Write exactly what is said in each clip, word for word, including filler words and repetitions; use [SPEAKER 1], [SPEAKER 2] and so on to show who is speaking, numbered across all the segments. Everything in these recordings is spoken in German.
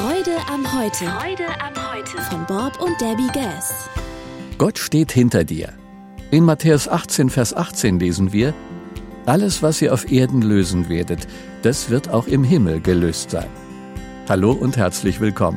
[SPEAKER 1] Freude am Heute.
[SPEAKER 2] Freude am Heute.
[SPEAKER 1] Von Bob und Debbie Gass.
[SPEAKER 3] Gott steht hinter dir. In Matthäus achtzehn, Vers achtzehn lesen wir: Alles, was ihr auf Erden lösen werdet, das wird auch im Himmel gelöst sein. Hallo und herzlich willkommen.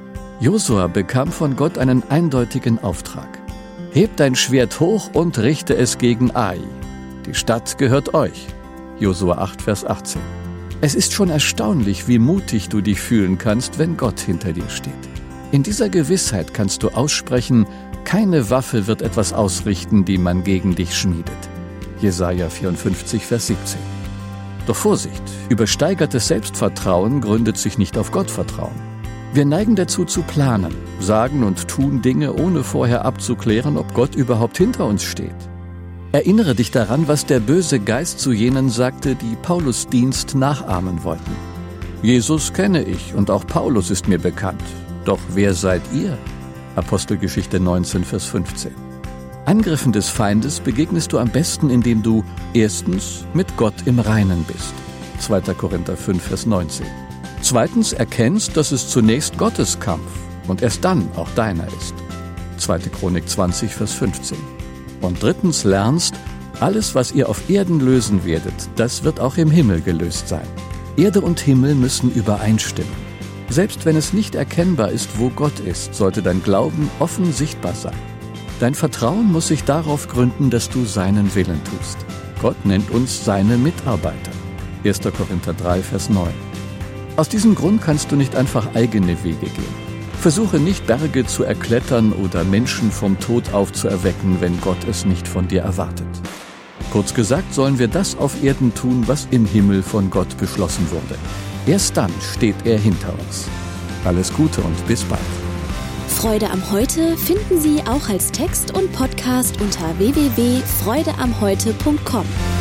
[SPEAKER 3] Josua bekam von Gott einen eindeutigen Auftrag. Hebt dein Schwert hoch und richte es gegen Ai. Die Stadt gehört euch. Josua acht, Vers achtzehn. Es ist schon erstaunlich, wie mutig du dich fühlen kannst, wenn Gott hinter dir steht. In dieser Gewissheit kannst du aussprechen: Keine Waffe wird etwas ausrichten, die man gegen dich schmiedet. Jesaja vierundfünfzig, Vers siebzehn. Doch Vorsicht, übersteigertes Selbstvertrauen gründet sich nicht auf Gottvertrauen. Wir neigen dazu zu planen, sagen und tun Dinge, ohne vorher abzuklären, ob Gott überhaupt hinter uns steht. Erinnere dich daran, was der böse Geist zu jenen sagte, die Paulus' Dienst nachahmen wollten. Jesus kenne ich und auch Paulus ist mir bekannt. Doch wer seid ihr? Apostelgeschichte neunzehn, Vers fünfzehn. Angriffen des Feindes begegnest du am besten, indem du erstens mit Gott im Reinen bist. zweiter Korinther fünf, Vers neunzehn. Zweitens erkennst, dass es zunächst Gottes Kampf und erst dann auch deiner ist. zweite Chronik zwanzig, Vers fünfzehn. Und drittens lernst, alles, was ihr auf Erden lösen werdet, das wird auch im Himmel gelöst sein. Erde und Himmel müssen übereinstimmen. Selbst wenn es nicht erkennbar ist, wo Gott ist, sollte dein Glauben offen sichtbar sein. Dein Vertrauen muss sich darauf gründen, dass du seinen Willen tust. Gott nennt uns seine Mitarbeiter. erster Korinther drei, Vers neun. Aus diesem Grund kannst du nicht einfach eigene Wege gehen. Versuche nicht, Berge zu erklettern oder Menschen vom Tod aufzuerwecken, wenn Gott es nicht von dir erwartet. Kurz gesagt, sollen wir das auf Erden tun, was im Himmel von Gott beschlossen wurde. Erst dann steht er hinter uns. Alles Gute und bis bald.
[SPEAKER 1] Freude am Heute finden Sie auch als Text und Podcast unter w w w punkt freude am heute punkt com.